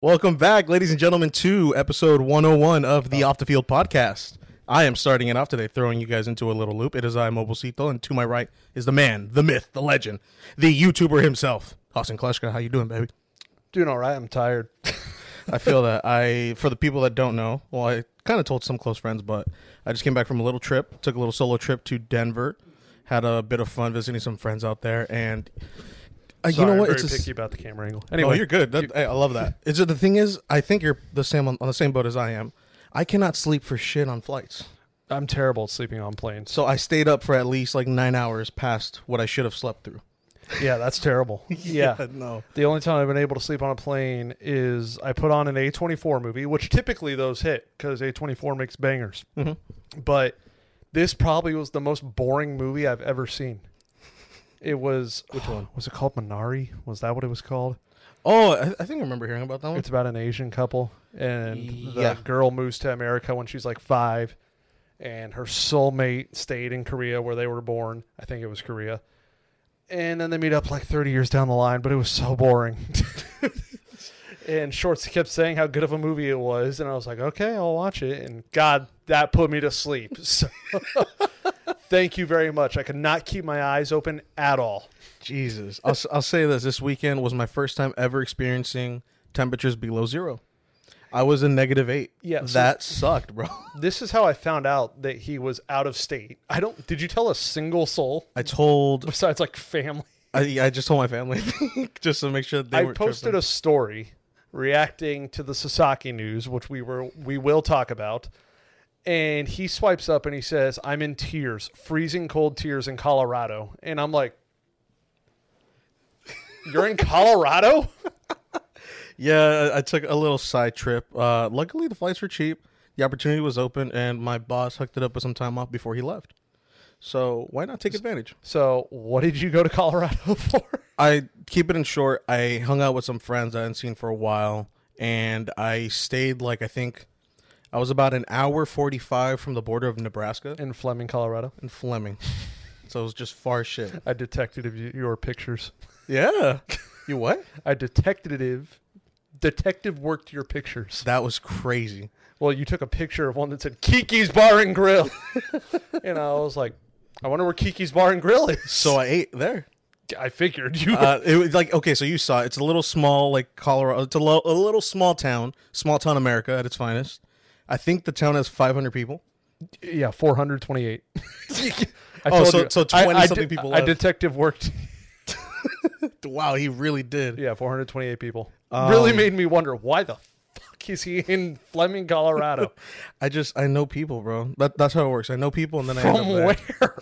Welcome back, ladies and gentlemen, to episode 101 of the Off the Field podcast. I am starting it off today, throwing you guys into a little loop. It is I, Mobilecito, and to my right is the man, the myth, the legend, the YouTuber himself, Austin Kleschka. How you doing, baby? Doing all right. I'm tired. I feel that. For the people that don't know, well, I kind of told some close friends, but I just came back from a little trip, took a little solo trip to Denver, had a bit of fun visiting some friends out there, and... Sorry, you know what? I'm very picky about the camera angle. Anyway, Oh, you're good. I love that. The thing is, I think you're the same on the same boat as I am. I cannot sleep for shit on flights. I'm terrible at sleeping on planes. So I stayed up for at least like 9 hours past what I should have slept through. Yeah, that's terrible. Yeah. No. The only time I've been able to sleep on a plane is I put on an A24 movie, which typically those hit because A24 makes bangers. Mm-hmm. But this probably was the most boring movie I've ever seen. It was... Which one? Was it called Minari? Was that what it was called? Oh, I think I remember hearing about that one. It's about an Asian couple, and Yeah. the girl moves to America when she's like 5, and her soulmate stayed in Korea where they were born. I think it was Korea. And then they meet up like 30 years down the line, but it was so boring. And Shorts kept saying how good of a movie it was, and I was like, okay, I'll watch it. And God, that put me to sleep. So thank you very much. I could not keep my eyes open at all. Jesus. I'll say this. This weekend was my first time ever experiencing temperatures below zero. I was in -8. Yeah, so- that sucked, bro. This is how I found out that he was out of state. Did you tell a single soul I told... besides like family? I just told my family, just to make sure they I weren't posted tripping. a story reacting to the Sasaki news, which we will talk about. And he swipes up and he says, "I'm in tears, freezing cold tears in Colorado." And I'm like, "You're in Colorado?" Yeah, I took a little side trip. Luckily, the flights were cheap. The opportunity was open, and my boss hooked it up with some time off before he left. So why not take advantage? So what did you go to Colorado for? I keep it in short. I hung out with some friends I hadn't seen for a while, and I stayed I think I was about an hour 45 from the border of Nebraska In Fleming, Colorado. and Fleming. So it was just far shit. I detected your pictures. Yeah. You what? I detective worked your pictures. That was crazy. Well, you took a picture of one that said Kiki's Bar and Grill. And I was like, I wonder where Kiki's Bar and Grill is. So I ate there. I figured you. It was okay. So you saw it. It's a little small, Colorado. It's a little small town America at its finest. I think the town has 500 people. Yeah, 428. So 20-something people I left. detective worked. Wow, he really did. Yeah, 428 people. Really made me wonder, why the fuck is he in Fleming, Colorado? I know people, bro. That's how it works. I know people, and then I end From up there.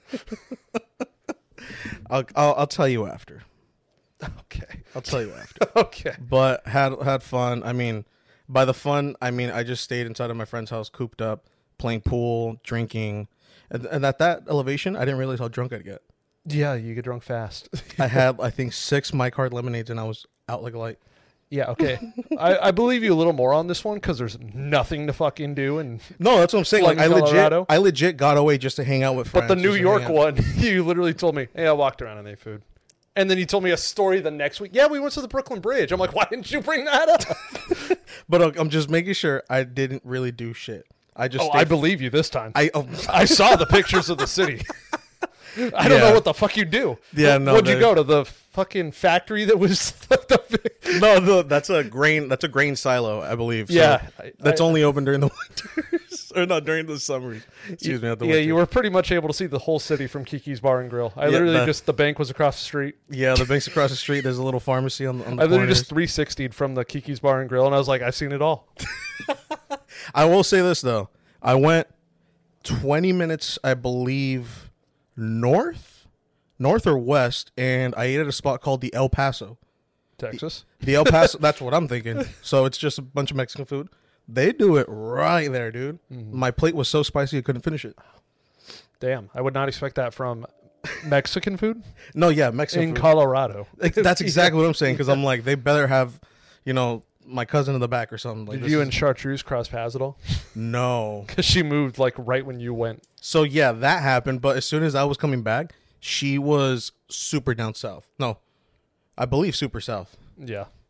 where? I'll tell you after. Okay. I'll tell you after. Okay. But had fun. I mean, by the fun, I mean I just stayed inside of my friend's house, cooped up, playing pool, drinking, and at that elevation, I didn't realize how drunk I'd get. Yeah, you get drunk fast. I had, I think, 6 My Card lemonades, and I was out like a light. Yeah, okay. I believe you a little more on this one because there's nothing to fucking do. And No, that's what I'm saying. Fleming, Colorado? I legit got away just to hang out with friends. But the New just to York hang out. one, you literally told me, hey, I walked around and ate food. And then you told me a story the next week. Yeah, we went to the Brooklyn Bridge. I'm like, why didn't you bring that up? But I'm just making sure I didn't really do shit. I just I believe you this time. I I saw the pictures of the city. I don't know what the fuck you do. Yeah, no, Where'd you go to the fucking factory that was No, that's a grain silo, I believe. So Yeah, that's only open during the winters, or not during the summers. Excuse me, not the Yeah, winter. you were pretty much able to see the whole city from Kiki's Bar and Grill. I Yeah, literally the bank was across the street. Yeah, the bank's across the street. There's a little pharmacy on the I literally corners. just 360'd from the Kiki's Bar and Grill, and I was like, I've seen it all. I will say this though, I went 20 minutes, I believe, north or west, and I ate at a spot called the El Paso. Texas? The El Paso, that's what I'm thinking. So it's just a bunch of Mexican food. They do it right there, dude. Mm-hmm. My plate was so spicy I couldn't finish it. Damn, I would not expect that from Mexican food No, yeah, Mexican in food. Colorado. That's exactly what I'm saying, because I'm like, they better have, my cousin in the back or something. Like, Did this you is- and Chartreuse cross paths at all? No. Because she moved like right when you went. So yeah, that happened. But as soon as I was coming back, she was super down south. No, I believe super south. Yeah.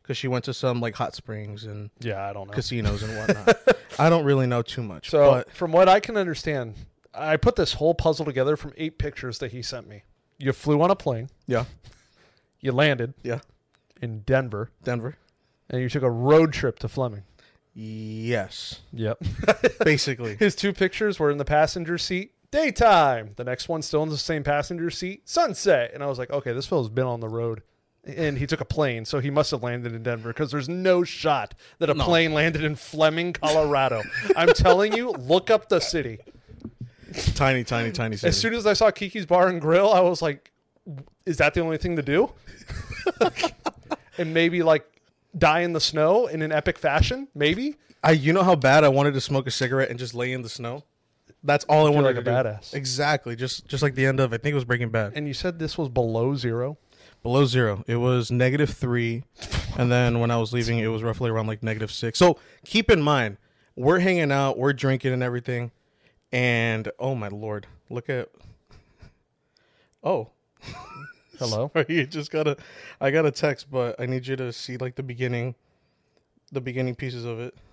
because she went to some like hot springs and Yeah, I don't know. casinos and whatnot. I don't really know too much. So, but from what I can understand, I put this whole puzzle together from 8 pictures that he sent me. You flew on a plane. yeah, You landed yeah, in Denver, Denver. and you took a road trip to Fleming. Yes, Yep. basically. His 2 pictures were in the passenger seat, daytime. The next one still in the same passenger seat, sunset. And I was like, okay, this fellow's been on the road. And he took a plane, so he must have landed in Denver because there's no shot that a plane landed in Fleming, Colorado. I'm telling you, look up the city. Tiny city. As soon as I saw Kiki's Bar and Grill, I was like, is that the only thing to do? And maybe like die in the snow in an epic fashion? Maybe? You know how bad I wanted to smoke a cigarette and just lay in the snow? That's all I wanted like to a do. badass. Exactly. Just like the end of, I think it was Breaking Bad. And you said this was below 0? Below 0. It was -3. And then when I was leaving, it was roughly around like -6. So keep in mind, we're hanging out, we're drinking and everything. And oh my Lord, look at. Oh. Hello? Sorry, I got a text, but I need you to see like the beginning pieces of it.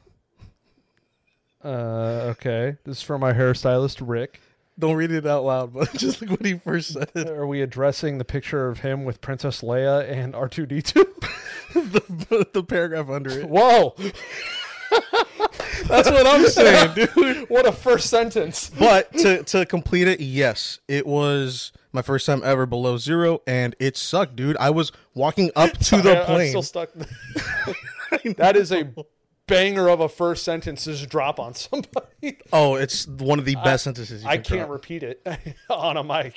Okay. This is from my hairstylist, Rick. Don't read it out loud, but just like when he first said it. Are we addressing the picture of him with Princess Leia and R2-D2? the paragraph under it. Whoa! That's what I'm saying, dude. What a first sentence. But to complete it, yes, it was my first time ever below 0, and it sucked, dude. I was walking up to the plane. I'm still stuck. That is a banger of a first sentence to just drop on somebody. Oh, it's one of the best sentences you I can can't drop. repeat it on a mic.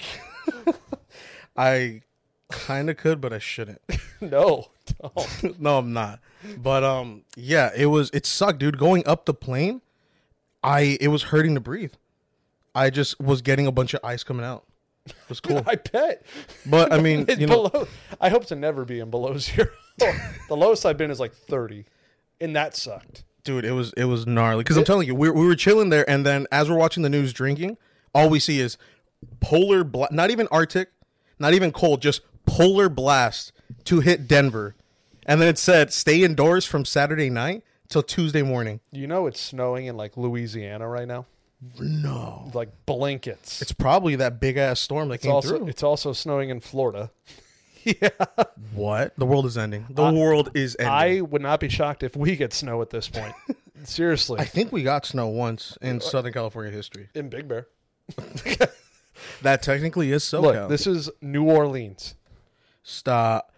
I kind of could, but I shouldn't. No, don't. No, I'm not. But yeah, it sucked, dude. Going up the plane, it was hurting to breathe. I just was getting a bunch of ice coming out. It was cool. I bet. But I mean, It's you know, below, I hope to never be in below 0. The lowest I've been is like 30, and that sucked. dude, it was gnarly. Because I'm telling you, we were chilling there, and then as we're watching the news, drinking, all we see is not even Arctic, not even cold, just polar blast to hit Denver, and then it said stay indoors from Saturday night till Tuesday morning. You know it's snowing in like Louisiana right now. No, Like blankets. it's probably that big ass storm that came through. It's also snowing in Florida. What? The world is ending. The world is ending. I would not be shocked if we get snow at this point. Seriously. I think we got snow once in Southern California history. In Big Bear. That technically is SoCal. Look, this is New Orleans. Stop.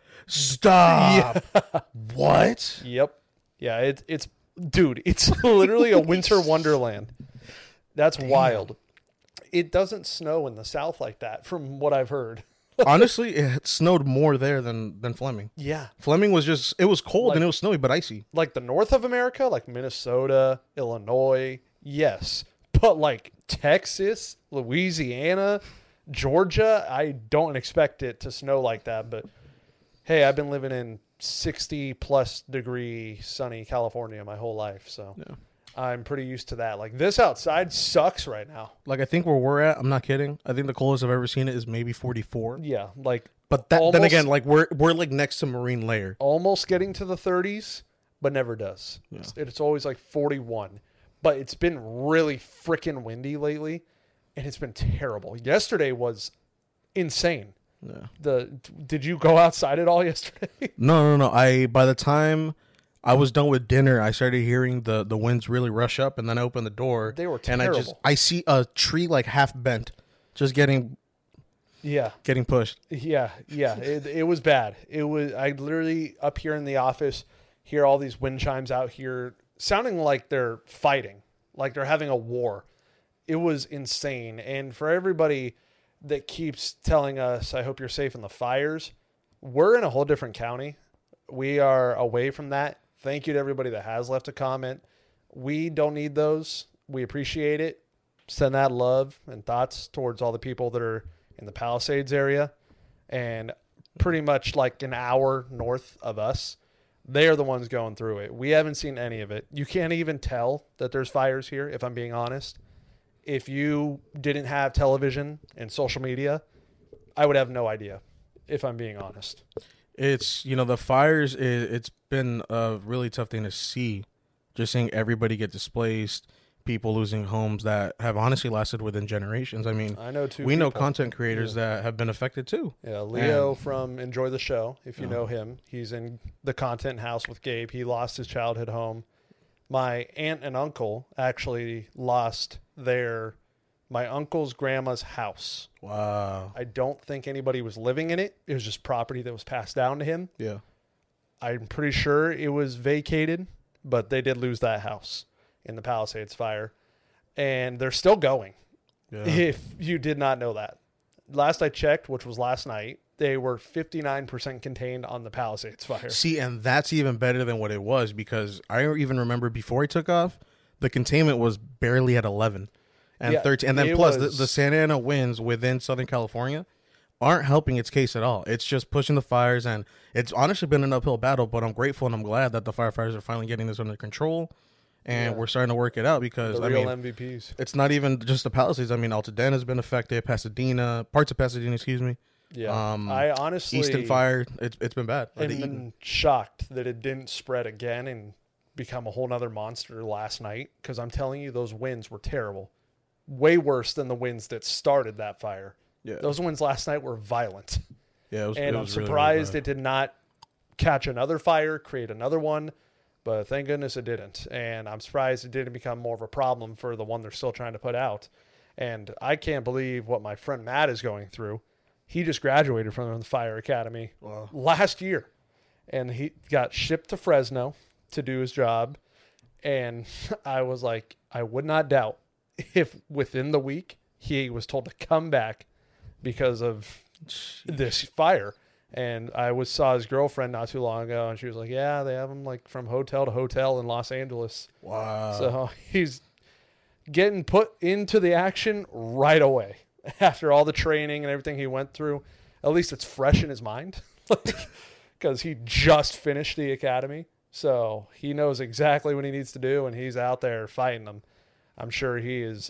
What? Yep. Yeah, it's dude, it's literally a winter wonderland. That's wild. It doesn't snow in the South like that, from what I've heard. Honestly, it snowed more there than Fleming. Yeah. Fleming was just, it was cold Like- and it was snowy, but icy. Like the north of America, like Minnesota, Illinois, yes. But like Texas, Louisiana, Georgia, I don't expect it to snow like that. But hey, I've been living in 60 plus degree sunny California my whole life. So Yeah. I'm pretty used to that. Like this outside sucks right now. Like, I think where we're at, I'm not kidding, I think the coldest I've ever seen it is maybe 44. Yeah. Like But then Almost- again, like we're like next to marine layer. almost getting to the 30s, but never does. Yeah. It's always like 41. But it's been really freaking windy lately, and it's been terrible. Yesterday was insane. Yeah. Did you go outside at all yesterday? No. By the time I was done with dinner, I started hearing the winds really rush up, and then I opened the door. They were And terrible. I see a tree like half bent, just getting Yeah. pushed. Yeah. It was bad. I literally up here in the office hear all these wind chimes out here sounding like they're fighting, like they're having a war. It was insane. And for everybody that keeps telling us, I hope you're safe in the fires, we're in a whole different county. We are away from that. Thank you to everybody that has left a comment. We don't need those. We appreciate it. Send that love and thoughts towards all the people that are in the Palisades area and pretty much like an hour north of us. They are the ones going through it. We haven't seen any of it. You can't even tell that there's fires here, if I'm being honest. If you didn't have television and social media, I would have no idea, if I'm being honest. It's, the fires, it's been a really tough thing to see. Just seeing everybody get displaced, people losing homes that have honestly lasted within generations. I mean, I know we know people. content creators that have been affected too. Yeah, Leo from Enjoy the Show, if you know him. He's in the content house with Gabe. He lost his childhood home. My aunt and uncle actually lost my uncle's grandma's house. Wow. I don't think anybody was living in it. It was just property that was passed down to him. Yeah. I'm pretty sure it was vacated, but they did lose that house in the Palisades fire. And they're still going. Yeah. If you did not know that. Last I checked, which was last night, they were 59% contained on the Palisades fire. See, and that's even better than what it was, because I even remember before he took off, the containment was barely at 11 and 13. And then plus the Santa Ana winds within Southern California aren't helping its case at all. It's just pushing the fires, and it's honestly been an uphill battle, but I'm grateful and I'm glad that the firefighters are finally getting this under control. And we're starting to work it out, because the real MVPs. It's not even just the Palisades. I mean, Altadena has been affected, Pasadena, parts of Pasadena, excuse me. Yeah, I honestly Easton fire. It's been bad. I've been shocked that it didn't spread again and become a whole nother monster last night. Because I'm telling you, those winds were terrible, way worse than the winds that started that fire. Yeah, those winds last night were violent. Yeah, I'm surprised it did not catch another fire, create another one. But thank goodness it didn't. And I'm surprised it didn't become more of a problem for the one they're still trying to put out. And I can't believe what my friend Matt is going through. He just graduated from the fire academy last year. And he got shipped to Fresno to do his job. And I was like, I would not doubt if within the week he was told to come back because of this fire. And I saw his girlfriend not too long ago, and she was like, yeah, they have him like from hotel to hotel in Los Angeles. Wow. So he's getting put into the action right away after all the training and everything he went through. At least it's fresh in his mind because he just finished the academy. So he knows exactly what he needs to do, and he's out there fighting them. I'm sure he is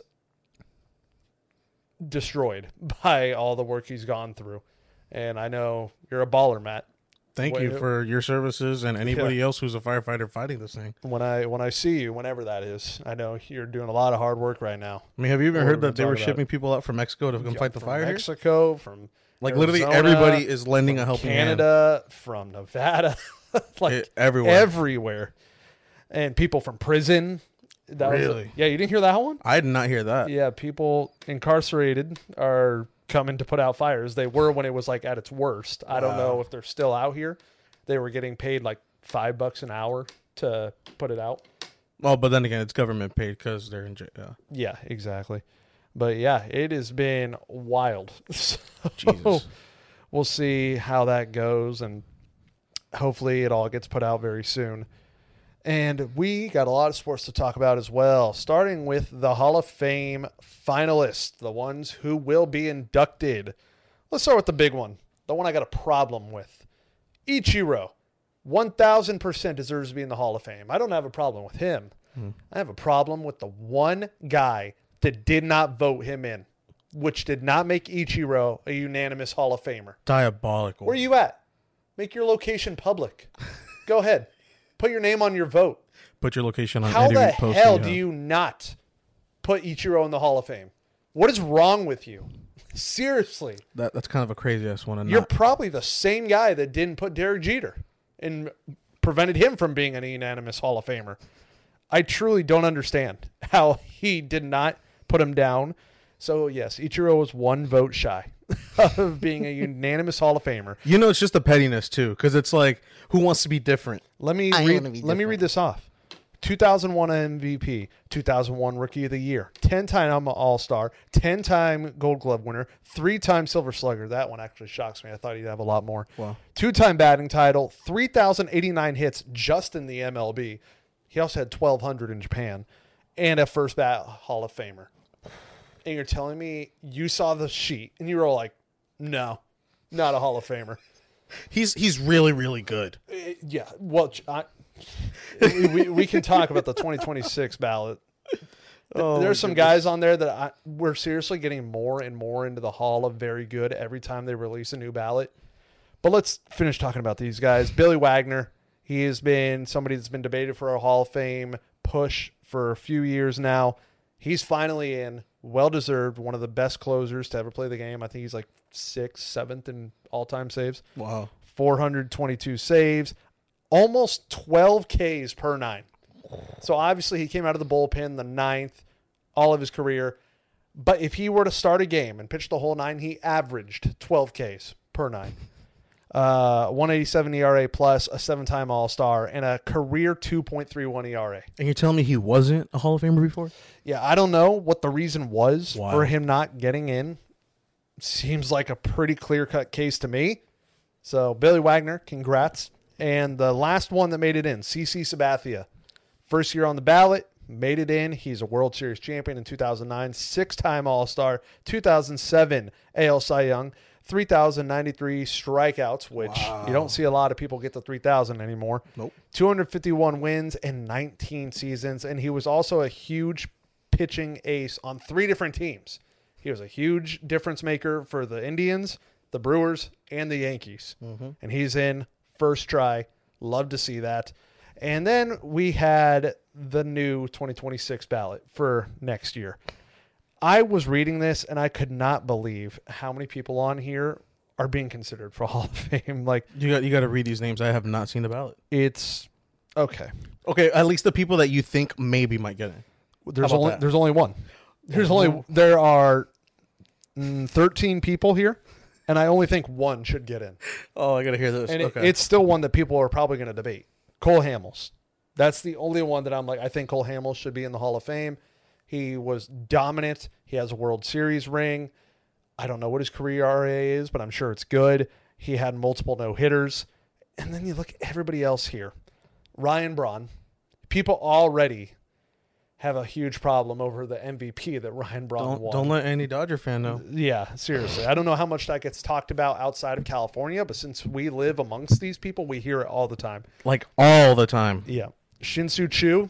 destroyed by all the work he's gone through. And I know you're a baller, Matt. Thank you for your services and anybody else who's a firefighter fighting this thing. When I see you, whenever that is, I know you're doing a lot of hard work right now. I mean, have you even heard that they were shipping people out from Mexico to come fight the fire? Mexico, from like Arizona, literally everybody is lending a helping hand. Canada, from Nevada, like everywhere, and people from prison. Really? Yeah, you didn't hear that one? I did not hear that. Yeah, people incarcerated are coming to put out fires. They were when it was like at its worst. I don't know if they're still out here. They were getting paid like $5 an hour to put it out. Well, but then again, it's government paid because they're in jail. Yeah, exactly. But yeah, it has been wild. So Jesus. We'll see how that goes, and hopefully it all gets put out very soon. And we got a lot of sports to talk about as well, starting with the Hall of Fame finalists, the ones who will be inducted. Let's start with the big one, the one I got a problem with. Ichiro, 1,000% deserves to be in the Hall of Fame. I don't have a problem with him. I have a problem with the one guy that did not vote him in, which did not make Ichiro a unanimous Hall of Famer. Diabolical. Where are you at? Make your location public. Go ahead. Put your name on your vote. Put your location on How any the post hell you do have. you not put Ichiro in the Hall of Fame? What is wrong with you? Seriously. That's kind of a crazy ass one. You're probably the same guy that didn't put Derek Jeter and prevented him from being an unanimous Hall of Famer. I truly don't understand how he did not put him down. So, yes, Ichiro was one vote shy of being a unanimous Hall of Famer. You know, it's just the pettiness, too, because it's like, who wants to be different? Let me read this off. 2001 MVP, 2001 Rookie of the Year, 10-time All-Star, 10-time Gold Glove winner, 3-time Silver Slugger. That one actually shocks me. I thought he'd have a lot more. Wow. 2-time batting title, 3,089 hits just in the MLB. He also had 1,200 in Japan, and a first bat Hall of Famer. And you're telling me you saw the sheet and you were all like, no, not a Hall of Famer. He's really, really good. Yeah. Well, we can talk about the 2026 ballot. There's some guys on there that we're seriously getting more and more into the Hall of Very Good every time they release a new ballot. But let's finish talking about these guys. Billy Wagner, he has been somebody that's been debated for a Hall of Fame push for a few years now. He's finally in. Well-deserved. One of the best closers to ever play the game. I think he's like 6th, 7th in all-time saves. Wow. 422 saves. Almost 12 Ks per 9. So obviously he came out of the bullpen the 9th all of his career. But if he were to start a game and pitch the whole 9, he averaged 12 Ks per 9. 187 ERA plus, a 7-time All-Star, and a career 2.31 ERA. And you're telling me he wasn't a Hall of Famer before? Yeah, I don't know what the reason was Wow. for him not getting in. Seems like a pretty clear-cut case to me. So, Billy Wagner, congrats. And the last one that made it in, CC Sabathia. First year on the ballot, made it in. He's a World Series champion in 2009, 6-time All-Star, 2007 AL Cy Young, 3,093 strikeouts, which you don't see a lot of people get to 3,000 anymore. Nope. 251 wins in 19 seasons, and he was also a huge pitching ace on 3 different teams. He was a huge difference maker for the Indians, the Brewers, and the Yankees. Mm-hmm. And he's in first try. Love to see that. And then we had the new 2026 ballot for next year. I was reading this, and I could not believe how many people on here are being considered for Hall of Fame. Like, You got to read these names. I have not seen the ballot. it's okay. Okay, at least the people that you think maybe might get in. There's about only that? there's only one. There are 13 people here, and I only think one should get in. Oh, I got to hear this. And Okay. it's still one that people are probably going to debate. Cole Hamels. That's the only one that I'm like, I think Cole Hamels should be in the Hall of Fame. He was dominant. He has a World Series ring. I don't know what his career RA is, but I'm sure it's good. He had multiple no-hitters. And then you look at everybody else here. Ryan Braun. People already have a huge problem over the MVP that Ryan Braun won. Don't let any Dodger fan know. Yeah, seriously. I don't know how much that gets talked about outside of California, but since we live amongst these people, we hear it all the time. Like all the time. Yeah. Shin-Soo Choo.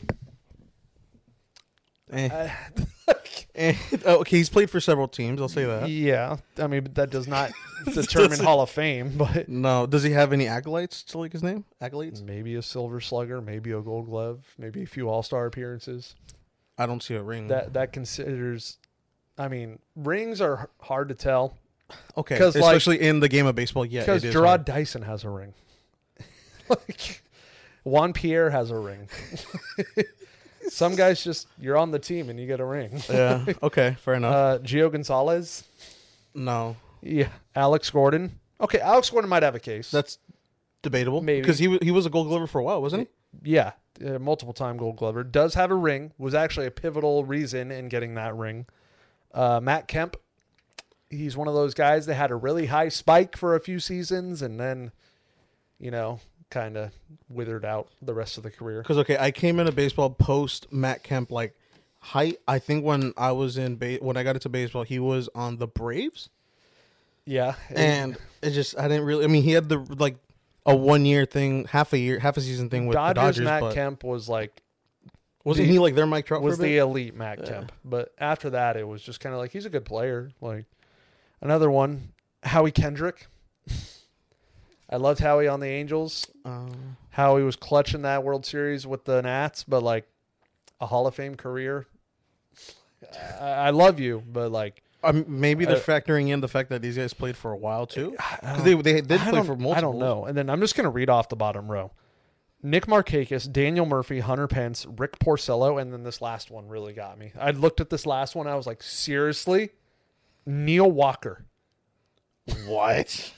Okay, he's played for several teams. I'll say that. Yeah. I mean, that does not determine Hall of Fame, but No, does he have any acolytes to like his name? Accolades? maybe a Silver Slugger, maybe a Gold Glove, maybe a few All-Star appearances. I don't see a ring. That considers, I mean, rings are hard to tell. Okay, 'cause, like- especially in the game of baseball. Yeah, Because it is Gerard hard. Dyson has a ring. Like, Juan Pierre has a ring. Some guys just, you're on the team and you get a ring. Yeah. Okay. Fair enough. Gio Gonzalez. No, Yeah. Alex Gordon. Okay, Alex Gordon might have a case. that's debatable. Maybe. Because he was a Gold Glover for a while, wasn't he? Yeah. Multiple-time Gold Glover. Does have a ring. Was actually a pivotal reason in getting that ring. Matt Kemp. He's one of those guys that had a really high spike for a few seasons and then, kind of withered out the rest of the career. Because okay, I came into baseball post Matt Kemp like height. I think when I was in when I got into baseball, he was on the Braves, Yeah. and it just I didn't really. I mean, he had the like a 1 year thing, half a season thing with the Dodgers. Matt but Kemp was like wasn't he like their Mike Trout was for a the bit? elite Matt Kemp. But after that, it was just kind of like he's a good player. Like another one, Howie Kendrick. I loved Howie on the Angels. Howie was clutching that World Series with the Nats, but like a Hall of Fame career. I love you, but like maybe they're factoring in the fact that these guys played for a while too, because they did play for multiple. I don't know. And then I'm just going to read off the bottom row. Nick Markakis, Daniel Murphy, Hunter Pence, Rick Porcello, and then this last one really got me. I looked at this last one. I was like, seriously? Neil Walker. What?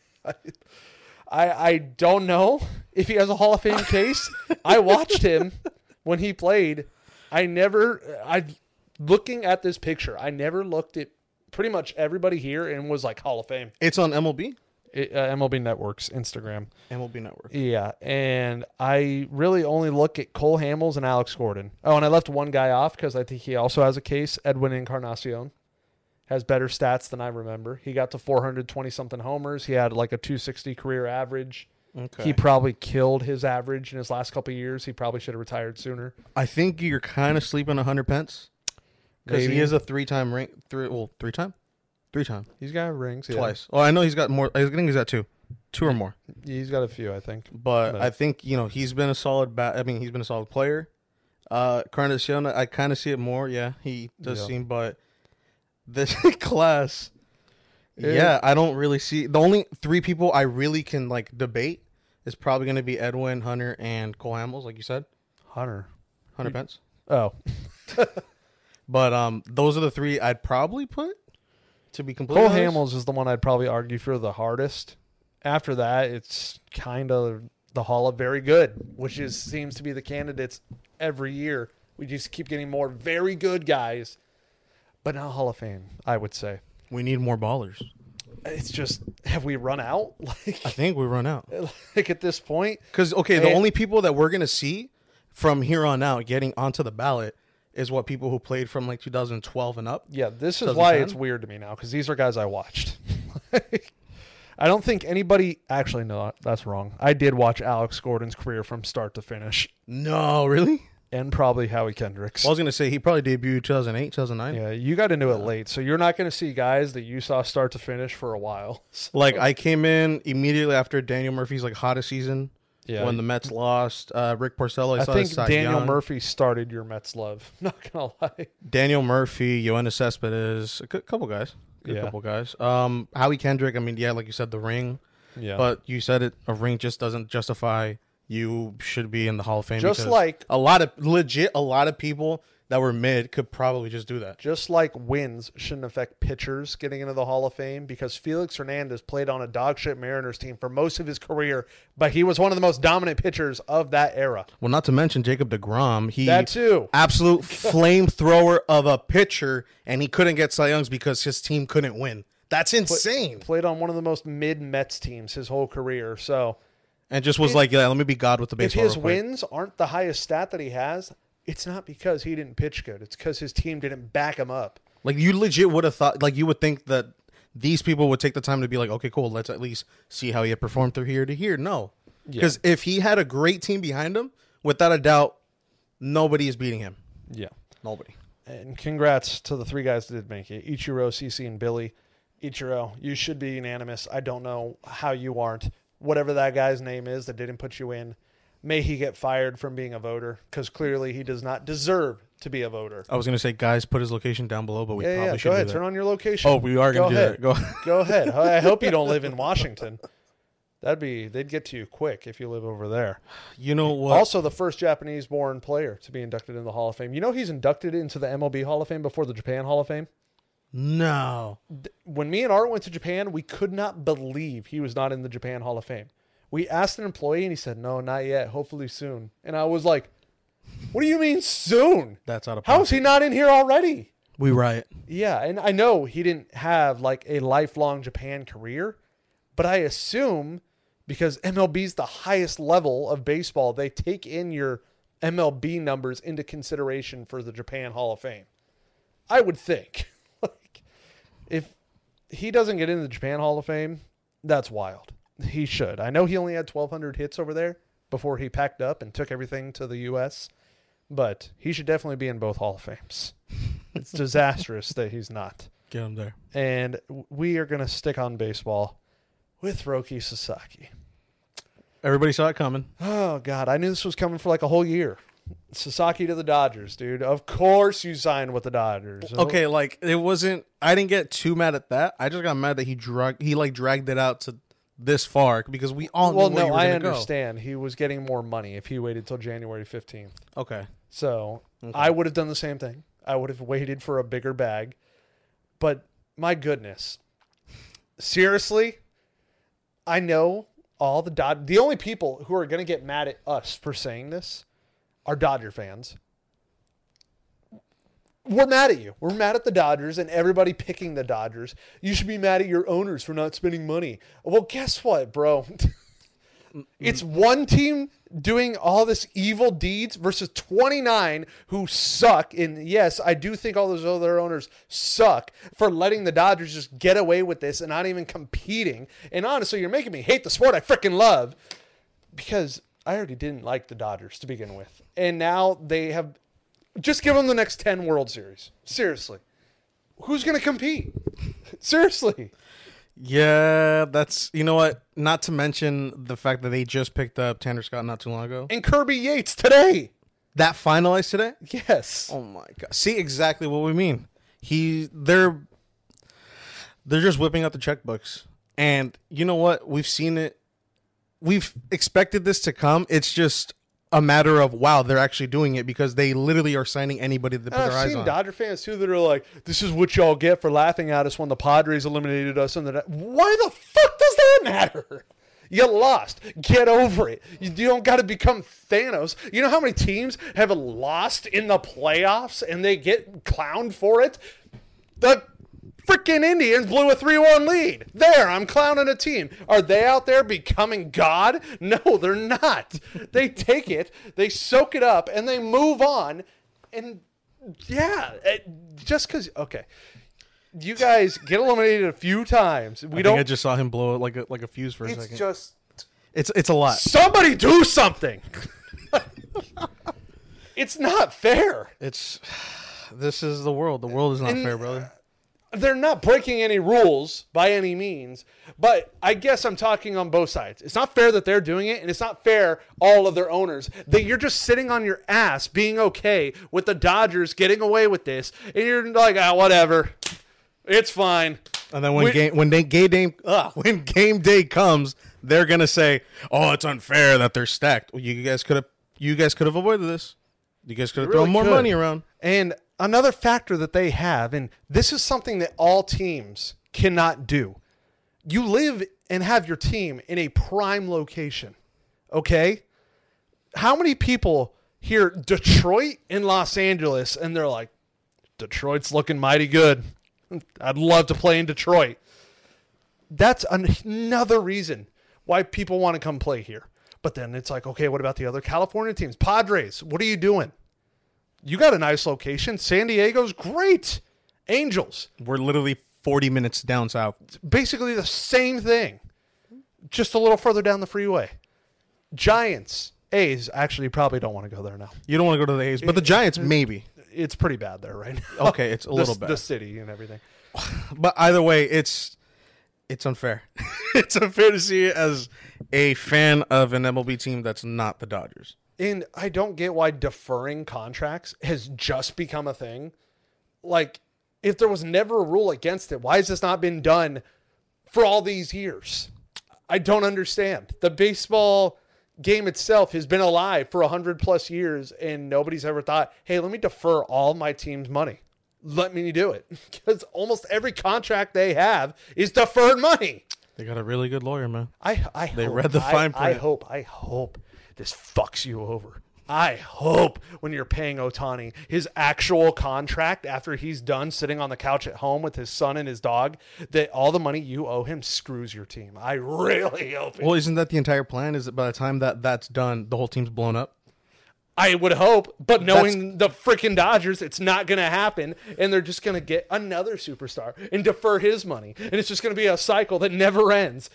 I don't know if he has a Hall of Fame case. I watched him when he played. Looking at this picture, I never looked at pretty much everybody here and was like Hall of Fame. It's on MLB. MLB Network's Instagram. MLB Network. Yeah, and I really only look at Cole Hamels and Alex Gordon. Oh, and I left one guy off because I think he also has a case. Edwin Encarnacion has better stats than I remember. He got to 420-something homers. He had like a 260 career average. Okay. He probably killed his average in his last couple of years. He probably should have retired sooner. I think you're kind of sleeping on Hunter Pence because he Maybe. is a three-time ring. Three-time. He's got rings. Yeah. Twice. Oh, I know he's got more. I think he's got 2. 2 or more. He's got a few, I think. But I think, he's been a solid he's been a solid player. Carnacion, I kind of see it more. Yeah, he does seem, but this class, I don't really see. The only 3 people I really can debate is probably going to be Edwin, Hunter, and Cole Hamels, like you said. Hunter Pence. Oh. But those are the 3 I'd probably put, to be completely Cole honest. Hamels is the one I'd probably argue for the hardest. After that, it's kind of the Hall of Very Good, which seems to be the candidates every year. We just keep getting more very good guys, but not Hall of Fame, I would say. We need more ballers. It's just, have we run out? I think we run out. At this point? Because, the only people that we're going to see from here on out getting onto the ballot is what people who played from 2012 and up. Yeah, this is why it's weird to me now, because these are guys I watched. I don't think anybody... Actually, no, that's wrong. I did watch Alex Gordon's career from start to finish. No, really? And probably Howie Kendricks. Well, I was going to say, he probably debuted 2008, 2009. Yeah, you got into it late, so you're not going to see guys that you saw start to finish for a while. So. I came in immediately after Daniel Murphy's hottest season, when the Mets lost. Rick Porcello, I think Daniel Murphy started your Mets love. Not going to lie. Daniel Murphy, Yoenis Cespedes, a couple guys. Couple guys. Howie Kendrick, like you said, the ring. Yeah. But you said it, a ring just doesn't justify you should be in the Hall of Fame. Just like a lot of people that were mid could probably just do that. Just like wins shouldn't affect pitchers getting into the Hall of Fame, because Felix Hernandez played on a dogshit Mariners team for most of his career, but he was one of the most dominant pitchers of that era. Well, not to mention Jacob deGrom. That too. Absolute flamethrower of a pitcher, and he couldn't get Cy Youngs because his team couldn't win. That's insane. Played on one of the most mid Mets teams his whole career, so... And just was let me be God with the baseball. If his wins aren't the highest stat that he has, it's not because he didn't pitch good. It's because his team didn't back him up. You legit would have thought, you would think that these people would take the time to be like, okay, cool, let's at least see how he had performed through here to here. No. Because if he had a great team behind him, without a doubt, nobody is beating him. Yeah. Nobody. And congrats to the 3 guys that did make it. Ichiro, CC, and Billy. Ichiro, you should be unanimous. I don't know how you aren't. Whatever that guy's name is that didn't put you in, may he get fired from being a voter, because clearly he does not deserve to be a voter. I was going to say, guys, put his location down below, but we probably should go ahead. do that. Turn on your location. Oh, we are going to do that. Go ahead. I hope you don't live in Washington. They'd get to you quick if you live over there. You know what? Also, the first Japanese-born player to be inducted in the Hall of Fame. You know he's inducted into the MLB Hall of Fame before the Japan Hall of Fame? No. When me and Art went to Japan, we could not believe he was not in the Japan Hall of Fame. We asked an employee, and he said, no, not yet. Hopefully soon. And I was like, what do you mean soon? That's out of How is he not in here already? We riot. Yeah, and I know he didn't have a lifelong Japan career, but I assume because MLB's the highest level of baseball, they take in your MLB numbers into consideration for the Japan Hall of Fame. I would think. If he doesn't get into the Japan Hall of Fame, that's wild. He should. I know he only had 1,200 hits over there before he packed up and took everything to the U.S., but he should definitely be in both Hall of Fames. It's disastrous that he's not. Get him there. And we are going to stick on baseball with Roki Sasaki. Everybody saw it coming. Oh, God. I knew this was coming for a whole year. Sasaki to the Dodgers, dude. Of course you signed with the Dodgers. Okay, it wasn't... I didn't get too mad at that. I just got mad that he dragged it out to this far, because we all knew where you were going to go. I understand. He was getting more money if he waited till January 15th. Okay. So I would have done the same thing. I would have waited for a bigger bag. But my goodness. Seriously, I know all the only people who are going to get mad at us for saying this are Dodger fans. We're mad at you. We're mad at the Dodgers and everybody picking the Dodgers. You should be mad at your owners for not spending money. Well, guess what, bro? It's one team doing all this evil deeds versus 29 who suck. And yes, I do think all those other owners suck for letting the Dodgers just get away with this and not even competing. And honestly, you're making me hate the sport I freaking love, because I already didn't like the Dodgers to begin with. And now they have... Just give them the next 10 World Series. Seriously. Who's going to compete? Seriously. Yeah, that's, you know what? Not to mention the fact that they just picked up Tanner Scott not too long ago. And Kirby Yates today. That finalized today? Yes. Oh my god. See exactly what we mean. They're just whipping out the checkbooks. And you know what? We've seen it. We've expected this to come. It's just a matter of, wow, they're actually doing it, because they literally are signing anybody that they put their eyes on. I've seen Dodger fans too that are like, "This is what y'all get for laughing at us when the Padres eliminated us." And why the fuck does that matter? You lost. Get over it. You don't got to become Thanos. You know how many teams have lost in the playoffs and they get clowned for it? The freaking Indians blew a 3-1 lead. There, I'm clowning a team. Are they out there becoming God? No, they're not. They take it, they soak it up, and they move on. And yeah, just because, okay, you guys get eliminated a few times. I just saw him blow it like a fuse for a second. It's just, it's a lot. somebody do something. It's not fair. This is the world. The world is not fair, brother. They're not breaking any rules by any means, but I guess I'm talking on both sides. It's not fair that they're doing it, and it's not fair all of their owners that you're just sitting on your ass being okay with the Dodgers getting away with this, and you're like, whatever, it's fine. And then when game day comes, they're gonna say, "Oh, it's unfair that they're stacked." Well, you guys could have avoided this. You guys could have thrown more money around. And another factor that they have, and this is something that all teams cannot do. You live and have your team in a prime location, okay? How many people hear Detroit and Los Angeles, and they're like, Detroit's looking mighty good. I'd love to play in Detroit. That's another reason why people want to come play here. But then it's like, okay, what about the other California teams? Padres, what are you doing? You got a nice location. San Diego's great. Angels. We're literally 40 minutes down south. Basically the same thing. Just a little further down the freeway. Giants. A's. Actually, you probably don't want to go there now. You don't want to go to the A's, but the Giants, maybe. It's pretty bad there right now. Okay, it's a little bad. The city and everything. But either way, it's unfair. It's unfair to see it as a fan of an MLB team that's not the Dodgers. And I don't get why deferring contracts has just become a thing. Like, if there was never a rule against it, why has this not been done for all these years? I don't understand. The baseball game itself has been alive for 100+ years, and nobody's ever thought, hey, let me defer all my team's money. Let me do it. Because almost every contract they have is deferred money. They got a really good lawyer, man. They read the fine print. I hope this fucks you over. I hope when you're paying Ohtani his actual contract after he's done sitting on the couch at home with his son and his dog, that all the money you owe him screws your team. I really hope it. Well, isn't that the entire plan? Is that by the time that's done, the whole team's blown up? I would hope, but knowing the freaking Dodgers, it's not going to happen, and they're just going to get another superstar and defer his money, and it's just going to be a cycle that never ends.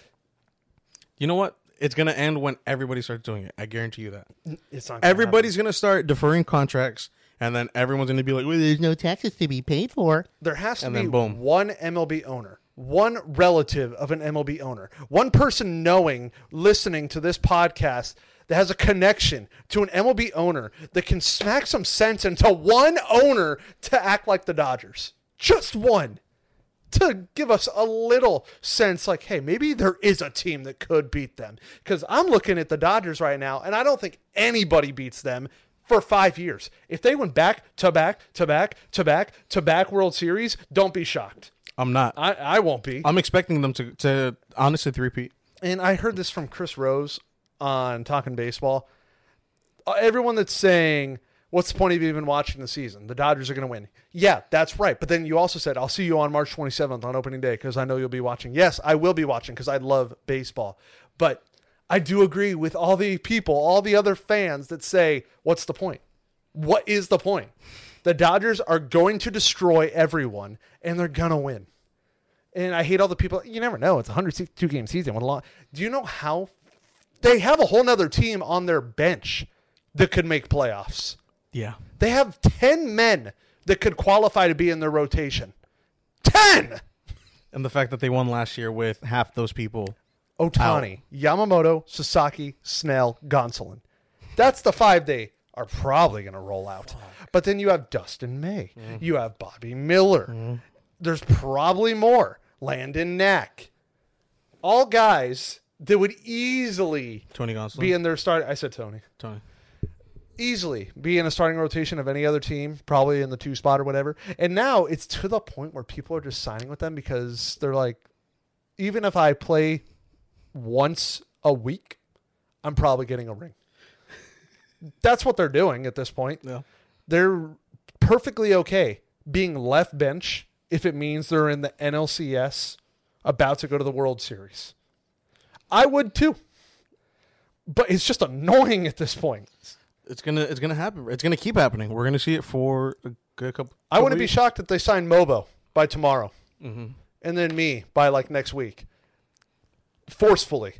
You know what? It's going to end when everybody starts doing it. I guarantee you that. It's not. Everybody's going to start deferring contracts, and then everyone's going to be like, well, there's no taxes to be paid for. There has to and be then boom. one MLB owner, one relative of an MLB owner, one person listening to this podcast that has a connection to an MLB owner that can smack some sense into one owner to act like the Dodgers. Just one. To give us a little sense like, hey, maybe there is a team that could beat them. Because I'm looking at the Dodgers right now, and I don't think anybody beats them for 5 years. If they went back to back to back to back to back World Series, don't be shocked. I'm not. I won't be. I'm expecting them to honestly repeat. And I heard this from Chris Rose on Talking Baseball. Everyone that's saying, what's the point of even watching the season? The Dodgers are going to win. Yeah, that's right. But then you also said, I'll see you on March 27th on opening day because I know you'll be watching. Yes, I will be watching because I love baseball. But I do agree with all the people, all the other fans that say, what's the point? What is the point? The Dodgers are going to destroy everyone, and they're going to win. And I hate all the people. You never know. It's a 162-game season. Do you know how they have a whole nother team on their bench that could make playoffs? Yeah. They have 10 men that could qualify to be in their rotation. 10! And the fact that they won last year with half those people. Ohtani, Yamamoto, Sasaki, Snell, Gonsolin. That's the 5 they are probably going to roll out. But then you have Dustin May. You have Bobby Miller. There's probably more. Landon Knack. All guys that would easily Tony Gonsolin. be in their start. I said Tony. Easily be in a starting rotation of any other team, probably in the 2 spot or whatever. And now it's to the point where people are just signing with them because they're like, even if I play once a week, I'm probably getting a ring. That's what they're doing at this point. Yeah. They're perfectly okay being left bench if it means they're in the NLCS about to go to the World Series. I would too. But it's just annoying at this point. It's gonna happen. It's gonna keep happening. We're gonna see it for a good couple. I wouldn't be shocked if they signed Mobo by tomorrow, Mm-hmm. and then me by like next week, forcefully.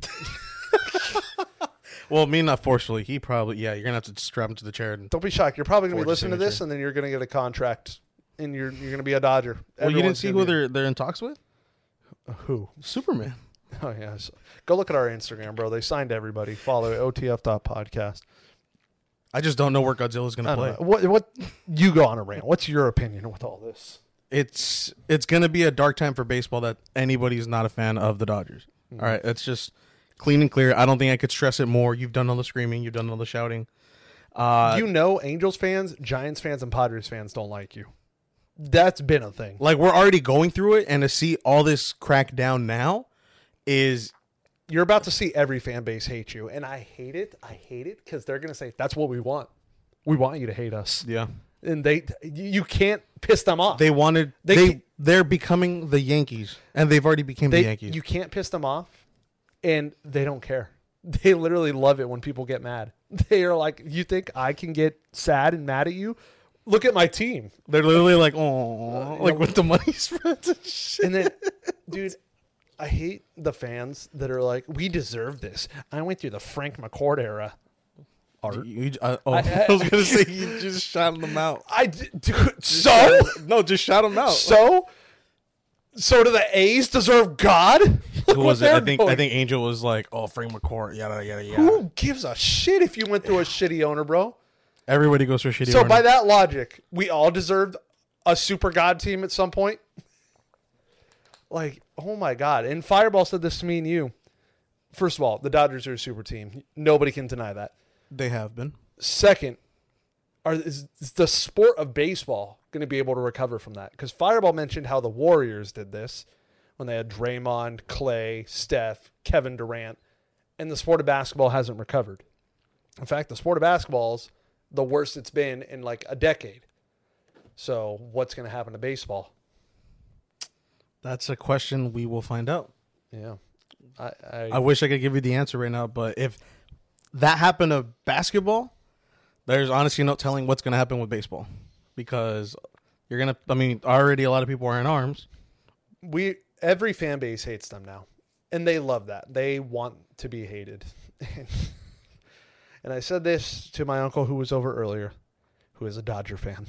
Well, me not forcefully. He probably you're gonna have to strap him to the chair. And, Don't be shocked. You're probably going to be Forge listening to this, signature. and then you're going to get a contract, and you're going to be a Dodger. well, you didn't Everyone's see gonna who be- they're in talks with? who? Superman. Oh yeah. Go look at our Instagram, bro. They signed everybody. Follow OTF.podcast. I just don't know where Godzilla's I gonna don't play. know. What you go on a rant? What's your opinion with all this? It's gonna be a dark time for baseball that anybody's not a fan of the Dodgers. All right, it's just clean and clear. I don't think I could stress it more. You've done all the screaming. You've done all the shouting. You know, Angels fans, Giants fans, and Padres fans don't like you. That's been a thing. Like, we're already going through it, and to see all this crack down now is You're about to see every fan base hate you, and I hate it. I hate it because they're going to say, that's what we want. We want you to hate us. yeah. And you can't piss them off. They wanted they're becoming the Yankees, and they've already became the Yankees. You can't piss them off, and they don't care. They literally love it when people get mad. They are like, you think I can get sad and mad at you? Look at my team. They're literally like, oh, like with the money spreads and shit. And then, dude, I hate the fans that are like, we deserve this. I went through the Frank McCourt era. Art. I was gonna say you just shot them out. Dude, so? No, just shot them out. So do the A's deserve God? Look Who what was it? they're I think doing. Angel was like, oh, Frank McCourt, yada yada yada. Who gives a shit if you went through a shitty owner, bro? Everybody goes for a shitty. So owner. by that logic, we all deserved a super God team at some point. Like, oh my God. And Fireball said this to me and you. First of all, the Dodgers are a super team. Nobody can deny that. They have been. Second, is the sport of baseball going to be able to recover from that? Because Fireball mentioned how the Warriors did this when they had Draymond, Clay, Steph, Kevin Durant, and the sport of basketball hasn't recovered. In fact, the sport of basketball is the worst it's been in like a decade. So what's going to happen to baseball? That's a question we will find out. Yeah. I wish I could give you the answer right now, but if that happened to basketball, there's honestly no telling what's going to happen with baseball, because already a lot of people are in arms. Every fan base hates them now, and they love that. They want to be hated. And I said this to my uncle who was over earlier, who is a Dodger fan.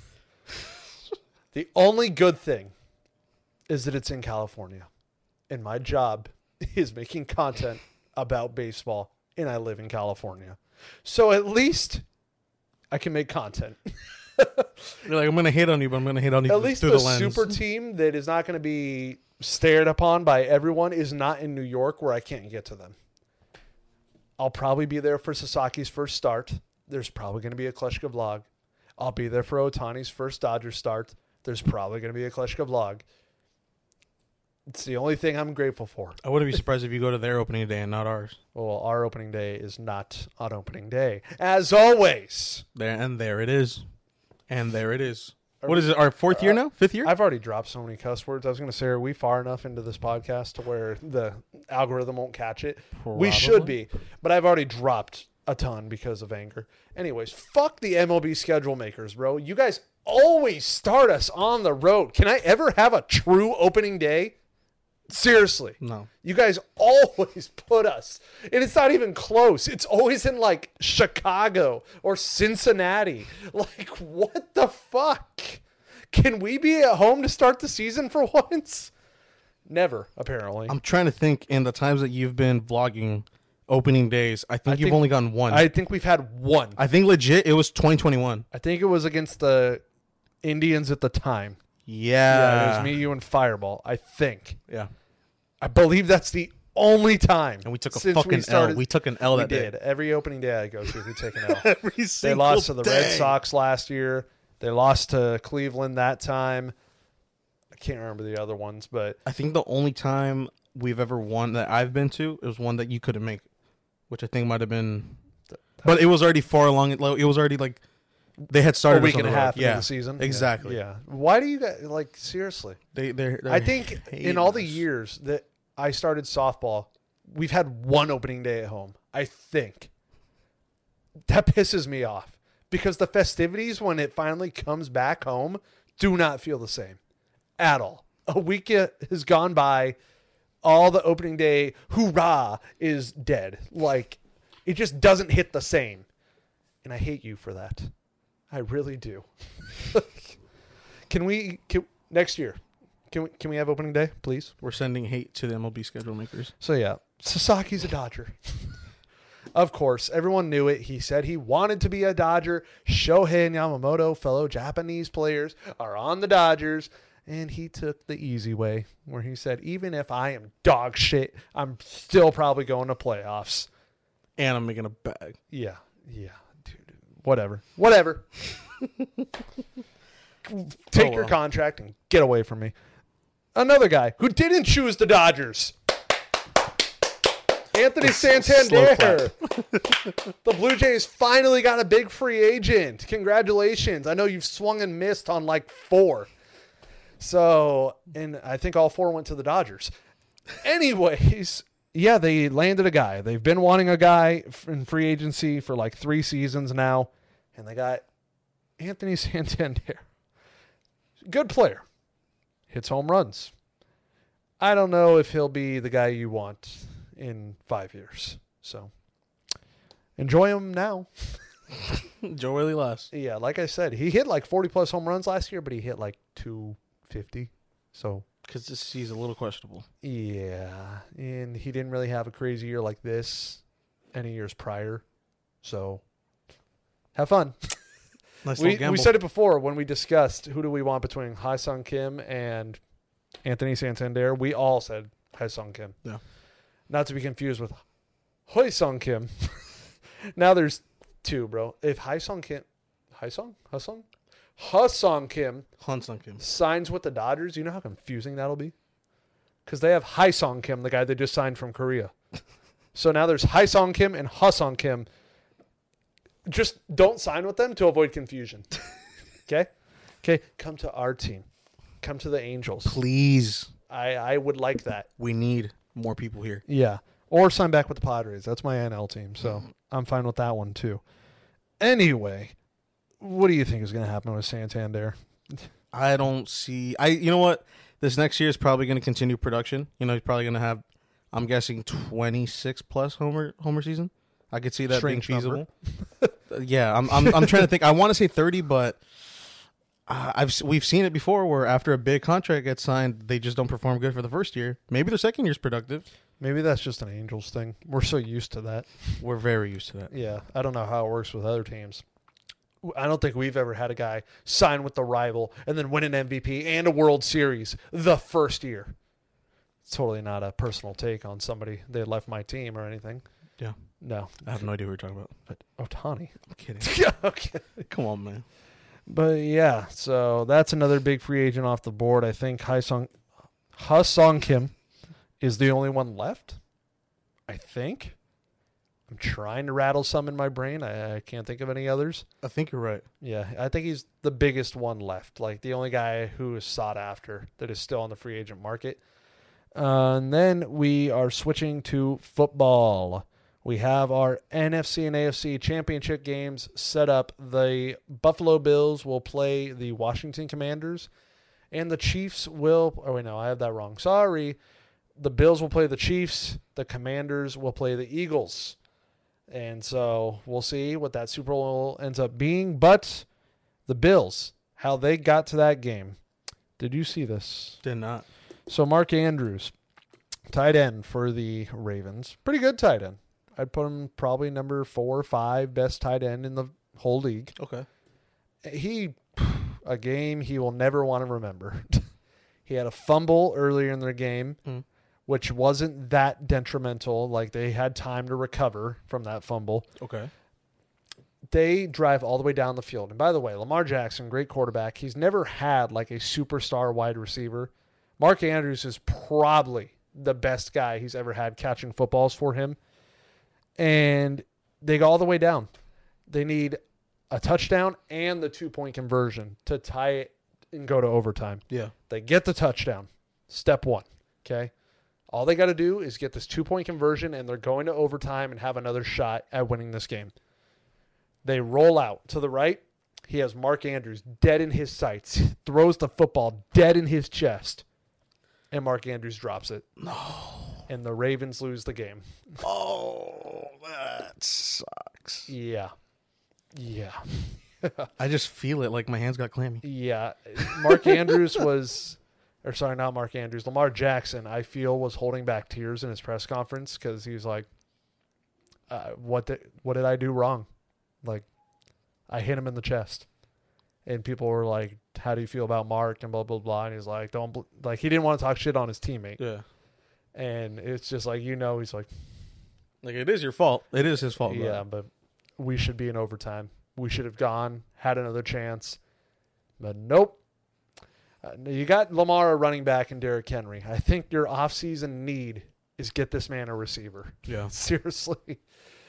The only good thing is that it's in California, and my job is making content about baseball, and I live in California. So at least I can make content. You're like, I'm going to hate on you, but I'm going to hate on you At least through the the lens. super team that is not going to be stared upon by everyone is not in New York where I can't get to them. I'll probably be there for Sasaki's first start. There's probably going to be a Kleshka vlog. I'll be there for Ohtani's first Dodgers start. There's probably going to be a Kleshka vlog. It's the only thing I'm grateful for. I wouldn't be surprised if you go to their opening day and not ours. Well, our opening day is not on opening day. As always. There it is. And there it is. What is it? Our fourth year now? Fifth year? I've already dropped so many cuss words. I was going to say, are we far enough into this podcast to where the algorithm won't catch it? We should be. But I've already dropped a ton because of anger. Anyways, fuck the MLB schedule makers, bro. You guys always start us on the road. Can I ever have a true opening day? Seriously. No. You guys always put us, and it's not even close. It's always in like Chicago or Cincinnati. Like, what the fuck? Can we be at home to start the season for once? Never, apparently. I'm trying to think in the times that you've been vlogging opening days. I think you've only gotten one. I think we've had one. I think legit it was 2021. I think it was against the Indians at the time. Yeah. It was me, you, and Fireball, I think. Yeah. I believe that's the only time. And we took a since fucking started, L. We took an L we that day. did. Every opening day I go to, we take an L. Every They single lost to the Red day. Sox last year. They lost to Cleveland that time. I can't remember the other ones, but I think the only time we've ever won that I've been to, it was one that you couldn't make, which I think might have been. But it was already far along. It was already like they had started a week us and on a the road. half into the season. Exactly. Yeah. Why do you guys, like, seriously? They're I think in all the haters. years that I started softball, we've had one opening day at home. I think. That pisses me off because the festivities, when it finally comes back home, do not feel the same at all. A week has gone by. All the opening day hoorah is dead. Like, it just doesn't hit the same. And I hate you for that. I really do. Can next year? Can we have opening day, please? We're sending hate to the MLB schedule makers. So yeah, Sasaki's a Dodger. Of course, everyone knew it. He said he wanted to be a Dodger. Shohei and Yamamoto, fellow Japanese players, are on the Dodgers. And he took the easy way, where he said, even if I am dog shit, I'm still probably going to playoffs. And I'm making a bag. Yeah, dude. Whatever. Take your contract and get away from me. Another guy who didn't choose the Dodgers. Anthony Santander. The Blue Jays finally got a big free agent. Congratulations. I know you've swung and missed on like 4. So, and I think all 4 went to the Dodgers. Anyways, yeah, they landed a guy. They've been wanting a guy in free agency for like 3 seasons now, and they got Anthony Santander. Good player. Hits home runs. I don't know if he'll be the guy you want in 5 years. So, enjoy him now. Joe really lost. Yeah, like I said, he hit like 40-plus home runs last year, but he hit like 250. So, Because he's a little questionable. yeah, and he didn't really have a crazy year like this any years prior. So, have fun. Nice little gamble. We said it before when we discussed who do we want between Ha-Sung Kim and Anthony Santander. We all said Ha-Sung Kim. Yeah. Not to be confused with Hoi-Sung Kim. Now there's 2, bro. If Ha-Sung Kim Hansung Kim. signs with the Dodgers, you know how confusing that'll be? Because they have Ha-Sung Kim, the guy they just signed from Korea. So now there's Ha-Sung Kim and Ha-Sung Kim. Just don't sign with them to avoid confusion. Okay? Okay, come to our team. Come to the Angels. Please. I would like that. We need more people here. Yeah. Or sign back with the Padres. That's my NL team, so I'm fine with that one too. Anyway, what do you think is going to happen with Santander? I don't see. You know what? This next year is probably going to continue production. You know, he's probably going to have, I'm guessing, 26 plus homer season. I could see that Strange being feasible. Yeah, I'm trying to think. I want to say 30, but we've seen it before where after a big contract gets signed, they just don't perform good for the first year. Maybe their second year's productive. Maybe that's just an Angels thing. We're so used to that. We're very used to that. Yeah, I don't know how it works with other teams. I don't think we've ever had a guy sign with the rival and then win an MVP and a World Series the first year. It's totally not a personal take on somebody that left my team or anything. Yeah. No. I have no idea what you're talking about. But Ohtani. I'm kidding. Yeah, okay. Come on, man. But yeah, so that's another big free agent off the board. I think Ha-Sung Kim is the only one left. I think. I'm trying to rattle some in my brain. I can't think of any others. I think you're right. Yeah, I think he's the biggest one left. Like the only guy who is sought after that is still on the free agent market. And then we are switching to football. We have our NFC and AFC championship games set up. The Buffalo Bills will play the Washington Commanders, and the Chiefs will... Oh, wait, no, I have that wrong. Sorry. The Bills will play the Chiefs. The Commanders will play the Eagles. And so we'll see what that Super Bowl ends up being. But the Bills, how they got to that game. Did you see this? Did not. So Mark Andrews, tight end for the Ravens. Pretty good tight end. I'd put him probably number 4 or 5 best tight end in the whole league. Okay. A game he will never want to remember. He had a fumble earlier in their game, which wasn't that detrimental. Like, they had time to recover from that fumble. Okay. They drive all the way down the field. And by the way, Lamar Jackson, great quarterback. He's never had like a superstar wide receiver. Mark Andrews is probably the best guy he's ever had catching footballs for him. And they go all the way down. They need a touchdown and the 2-point conversion to tie it and go to overtime. Yeah. They get the touchdown. Step 1. Okay. All they got to do is get this 2-point conversion, and they're going to overtime and have another shot at winning this game. They roll out to the right. He has Mark Andrews dead in his sights, throws the football dead in his chest, and Mark Andrews drops it. No. And the Ravens lose the game. Oh, that sucks. Yeah. Yeah. I just feel it like my hands got clammy. Yeah. Mark Andrews was, or sorry, not Mark Andrews, Lamar Jackson, I feel, was holding back tears in his press conference because he was like, what did I do wrong? Like, I hit him in the chest. And people were like, how do you feel about Mark? And blah, blah, blah. And he's like, he didn't want to talk shit on his teammate. Yeah. And it's just like, he's like, it is your fault. It is his fault. yeah, but we should be in overtime. We should have gone, had another chance. But nope. You got Lamar a running back and Derrick Henry. I think your offseason need is get this man a receiver. Yeah. Seriously.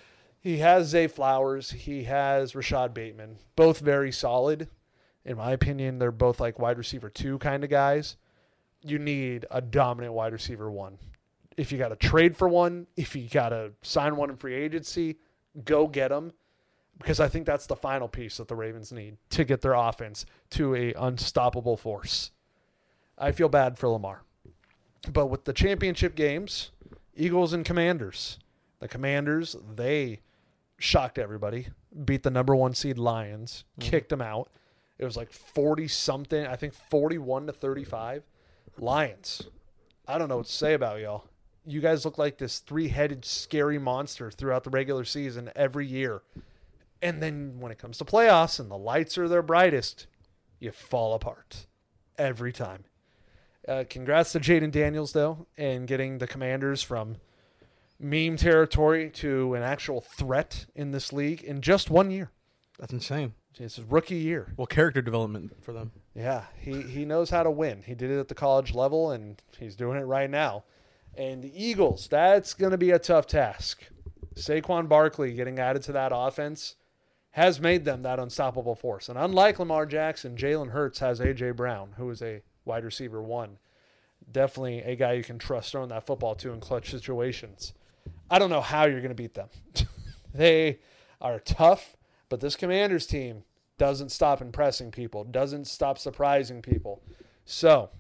He has Zay Flowers. He has Rashad Bateman. Both very solid. In my opinion, they're both like wide receiver 2 kind of guys. You need a dominant wide receiver 1. If you got to trade for one, if you got to sign one in free agency, go get him. Because I think that's the final piece that the Ravens need to get their offense to a unstoppable force. I feel bad for Lamar. But with the championship games, Eagles and Commanders. The Commanders, they shocked everybody, beat the number 1 seed Lions, kicked them out. It was like 40-something, I think 41-35. Lions, I don't know what to say about y'all. You guys look like this 3-headed scary monster throughout the regular season every year. And then when it comes to playoffs and the lights are their brightest, you fall apart every time. Congrats to Jaden Daniels, though, and getting the Commanders from meme territory to an actual threat in this league in just 1 year. That's insane. It's his rookie year. Well, character development for them. Yeah, he knows how to win. He did it at the college level, and he's doing it right now. And the Eagles, that's going to be a tough task. Saquon Barkley getting added to that offense has made them that unstoppable force. And unlike Lamar Jackson, Jalen Hurts has A.J. Brown, who is a wide receiver 1. Definitely a guy you can trust throwing that football to in clutch situations. I don't know how you're going to beat them. They are tough, but this Commanders team doesn't stop impressing people, doesn't stop surprising people. So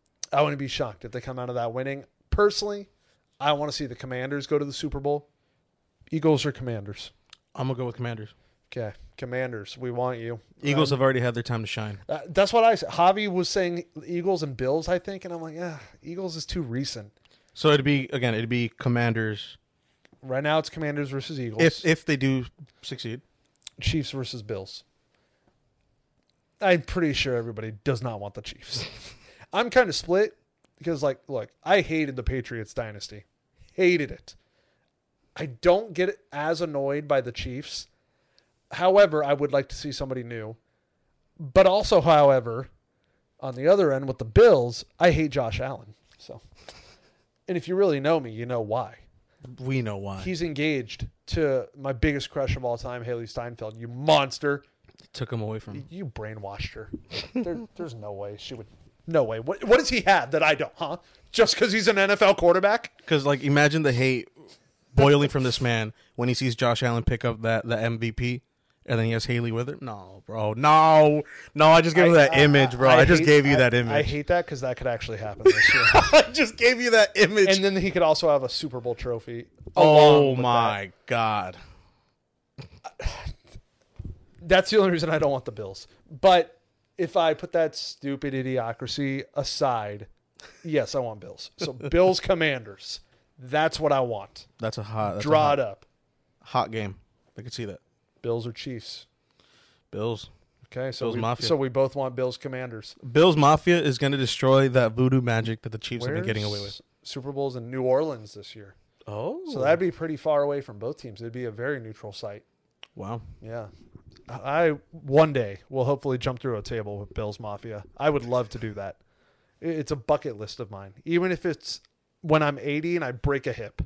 I wouldn't be shocked if they come out of that winning. Personally, I want to see the Commanders go to the Super Bowl. Eagles or Commanders? I'm going to go with Commanders. Okay, Commanders, we want you. Eagles have already had their time to shine. That's what I said. Javi was saying Eagles and Bills, I think, and I'm like, Eagles is too recent. So it'd be Commanders. Right now it's Commanders versus Eagles. If they do succeed. Chiefs versus Bills. I'm pretty sure everybody does not want the Chiefs. I'm kind of split because, look, I hated the Patriots dynasty. Hated it. I don't get as annoyed by the Chiefs. However, I would like to see somebody new. But also, however, on the other end with the Bills, I hate Josh Allen. So, and if you really know me, you know why. We know why. He's engaged to my biggest crush of all time, Haley Steinfeld. You monster. Took him away from him. You brainwashed her. There's no way she would. No way. What does he have that I don't, huh? Just because he's an NFL quarterback? Because, imagine the hate boiling from this man when he sees Josh Allen pick up the MVP, and then he has Haley with him. No, bro. No. I just gave you that image, bro. I just gave you that image. I hate that because that could actually happen this year. I just gave you that image. And then he could also have a Super Bowl trophy. Oh, my God. That's the only reason I don't want the Bills. But if I put that stupid idiocracy aside, Yes, I want Bills. So Bills Commanders. That's what I want. That's a hot. Draw it up. Hot game. I could see that. Bills or Chiefs. Bills. Okay, so Bills Mafia. so we both want Bills Commanders. Bills Mafia is going to destroy that voodoo magic that the Chiefs have been getting away with. Super Bowl's in New Orleans this year. Oh. So that'd be pretty far away from both teams. It'd be a very neutral site. Wow. Yeah. I one day will hopefully jump through a table with Bills Mafia. I would love to do that. It's a bucket list of mine. Even if it's when I'm 80 and I break a hip.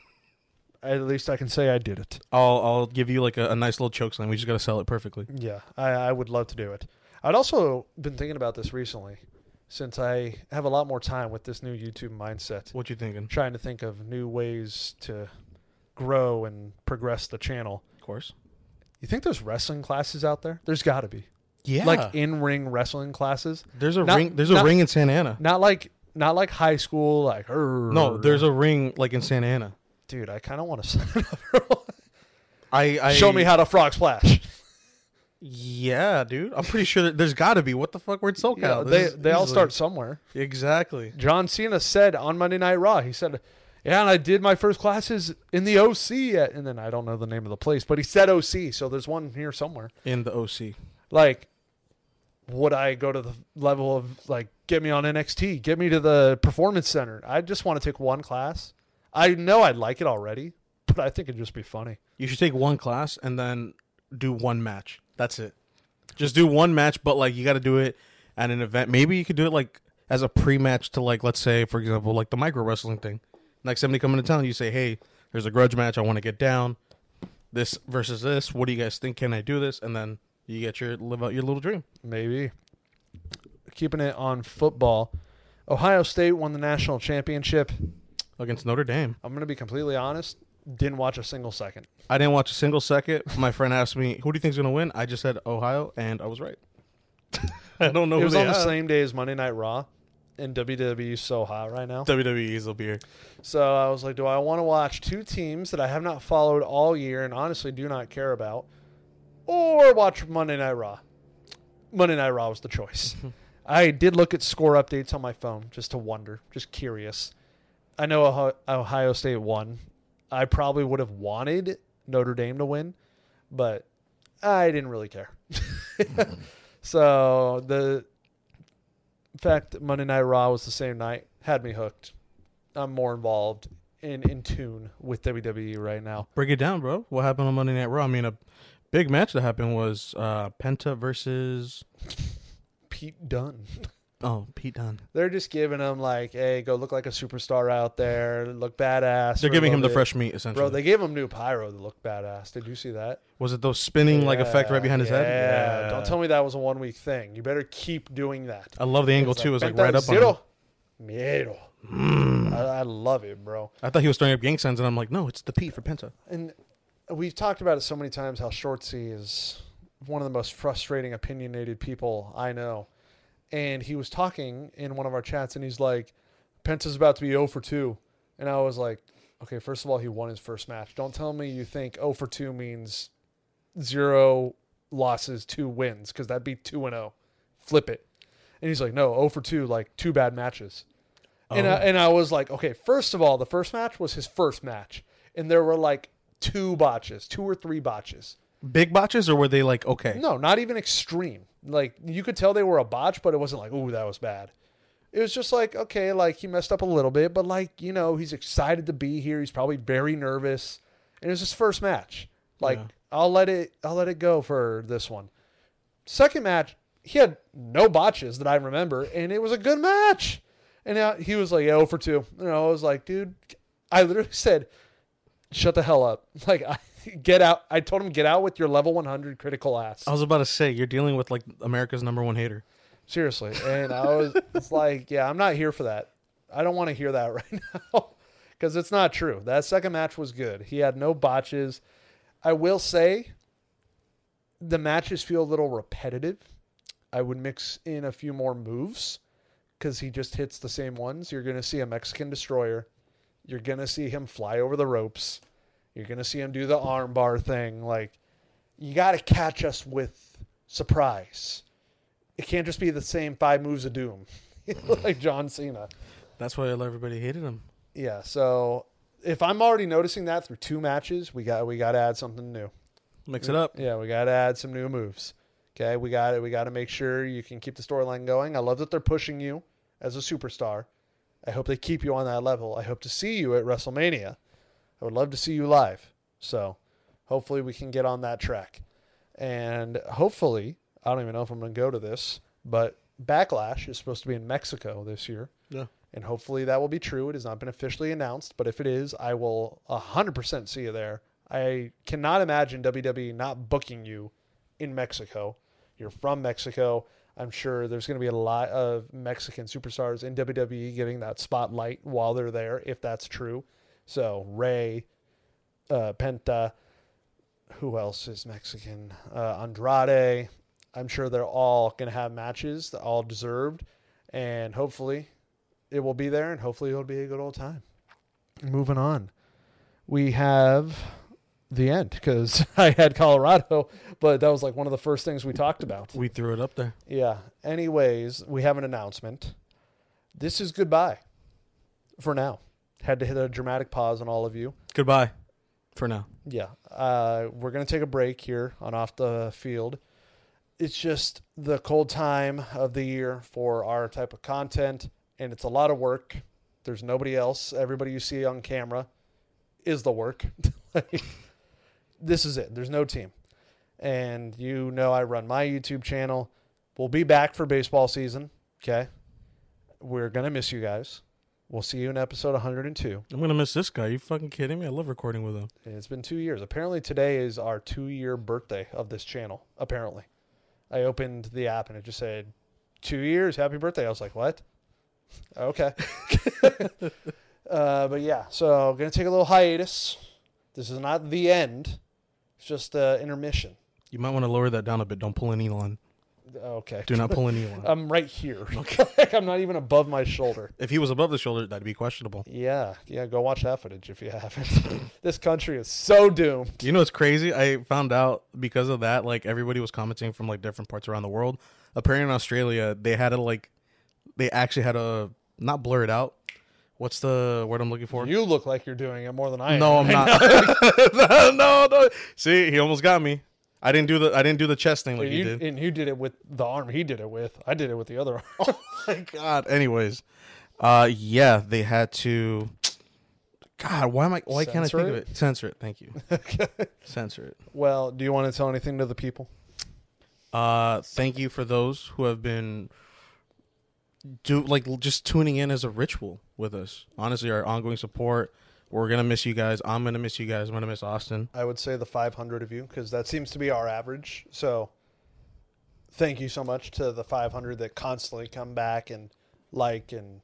At least I can say I did it. I'll give you like a nice little choke slam. We just got to sell it perfectly. Yeah, I would love to do it. I'd also been thinking about this recently since I have a lot more time with this new YouTube mindset. What you thinking? Trying to think of new ways to grow and progress the channel. Of course. You think there's wrestling classes out there? There's got to be. Yeah. Like in-ring wrestling classes. There's a ring. There's a ring in Santa Ana. Not like high school. Like no, there's a ring like in Santa Ana. Dude, I kind of want to sign up for one. I Show me how to frog splash. Yeah, dude. I'm pretty sure that there's got to be. What the fuck? We're in SoCal. Yeah, they all start somewhere. Exactly. John Cena said on Monday Night Raw, he said, yeah, and I did my first classes in the OC. And then I don't know the name of the place, but he said OC, so there's one here somewhere. In the OC. Like, would I go to the level of, like, get me on NXT, get me to the Performance Center? I just want to take one class. I know I'd like it already, but I think it'd just be funny. You should take one class and then do one match. That's it. Just do one match, but like you got to do it at an event. Maybe you could do it like as a pre-match to like, let's say, for example, like the micro wrestling thing. Like somebody coming to town, you say, hey, there's a grudge match. I want to get down. This versus this. What do you guys think? Can I do this? And then you get live out your little dream. Maybe. Keeping it on football, Ohio State won the national championship. Against Notre Dame. I'm going to be completely honest. Didn't watch a single second. I didn't watch a single second. My friend asked me, who do you think's going to win? I just said Ohio, and I was right. I don't know It who was they on the have. same day as Monday Night Raw, and WWE is so hot right now. WWE's will be here. So I was like, do I want to watch two teams that I have not followed all year and honestly do not care about, or watch Monday Night Raw? Monday Night Raw was the choice. I did look at score updates on my phone just to wonder, just curious. I know Ohio State won. I probably would have wanted Notre Dame to win, but I didn't really care. So the fact that Monday Night Raw was the same night had me hooked. I'm more involved in tune with WWE right now. Break it down, bro. What happened on Monday Night Raw? I mean, a big match that happened was Penta versus Pete Dunne. Oh, Pete Dunne. They're just giving him like, hey, go look like a superstar out there, look badass. They're giving him the fresh meat, essentially. Bro, they gave him new pyro to look badass. Did you see that? Was it those spinning like effect right behind his head? Yeah. Don't tell me that was a 1 week thing. You better keep doing that. I love the angle too. It was like right up on him. Miedo. I love it, bro. I thought he was throwing up gang signs, and I'm like, no, it's the P for Penta. And we've talked about it so many times how Shortsy is one of the most frustrating, opinionated people I know. And he was talking in one of our chats, and he's like, Penta's about to be 0 for 2. And I was like, okay, first of all, he won his first match. Don't tell me you think 0 for 2 means 0 losses, 2 wins, because that'd be 2-0. Flip it. And he's like, no, 0 for 2, like 2 bad matches. Oh. And I was like, okay, first of all, the first match was his first match. And there were like 2 botches, 2 or 3 botches. Big botches, or were they like, okay? No, not even extreme. Like, you could tell they were a botch, but it wasn't like, ooh, that was bad. It was just like, okay, like, he messed up a little bit, but like, you know, he's excited to be here. He's probably very nervous. And it was his first match. Like, yeah. I'll let it go for this one. Second match, he had no botches that I remember, and it was a good match. And he was like, yeah, 0 for 2. And I was like, dude, I literally said, shut the hell up. Like, get out. I told him, get out with your level 100 critical ass. I was about to say, you're dealing with like America's #1 hater. Seriously. And it's like, yeah, I'm not here for that. I don't want to hear that right now because it's not true. That second match was good. He had no botches. I will say the matches feel a little repetitive. I would mix in a few more moves because he just hits the same ones. You're going to see a Mexican destroyer. You're going to see him fly over the ropes. You're going to see him do the arm bar thing. Like, you got to catch us with surprise. It can't just be the same 5 moves of doom. like John Cena. That's why everybody hated him. Yeah, so if I'm already noticing that through 2 matches, we got to add something new. Mix it up. Yeah, we got to add some new moves. Okay, we got to make sure you can keep the storyline going. I love that they're pushing you as a superstar. I hope they keep you on that level. I hope to see you at WrestleMania. I would love to see you live. So hopefully we can get on that track. And hopefully, I don't even know if I'm going to go to this, but Backlash is supposed to be in Mexico this year. Yeah. And hopefully that will be true. It has not been officially announced, but if it is, I will 100% see you there. I cannot imagine WWE not booking you in Mexico. You're from Mexico. I'm sure there's going to be a lot of Mexican superstars in WWE getting that spotlight while they're there, if that's true. So Rey, Penta, who else is Mexican? Andrade. I'm sure they're all going to have matches, all deserved, and hopefully it will be there, and hopefully it'll be a good old time. Moving on. We have the end, because I had Colorado, but that was like one of the first things we talked about. We threw it up there. Yeah. Anyways, we have an announcement. This is goodbye for now. Had to hit a dramatic pause on all of you. Goodbye for now. Yeah. We're going to take a break here on Off the Field. It's just the cold time of the year for our type of content, and it's a lot of work. There's nobody else. Everybody you see on camera is the work. This is it. There's no team. And you know I run my YouTube channel. We'll be back for baseball season, okay? We're going to miss you guys. We'll see you in episode 102. I'm going to miss this guy. You fucking kidding me? I love recording with him. It's been 2 years. Apparently today is our 2-year birthday of this channel, apparently. I opened the app and it just said, 2 years, happy birthday. I was like, what? Okay. But yeah, so going to take a little hiatus. This is not the end. It's just intermission. You might want to lower that down a bit. Don't pull an Elon. Okay. Do not pull an Elon. I'm right here. Like I'm not even above my shoulder. If he was above the shoulder, that'd be questionable. Yeah. Go watch that footage if you haven't. This country is so doomed. You know what's crazy? I found out because of that, like everybody was commenting from like different parts around the world. Apparently in Australia, they actually had to not blur it out. What's the word I'm looking for? You look like you're doing it more than I am. No, I'm not. No. See, he almost got me. I didn't do the chest thing like he did. And you did it with the arm he did it with. I did it with the other arm. Oh my God. Anyways, yeah, they had to. God, why can't I think of it? Censor it. Thank you. Okay. Censor it. Well, do you want to tell anything to the people? Thank you for those who have been just tuning in as a ritual with us. Honestly, our ongoing support. We're going to miss you guys. I'm going to miss you guys. I'm going to miss Austin. I would say the 500 of you, because that seems to be our average. So thank you so much to the 500 that constantly come back and like and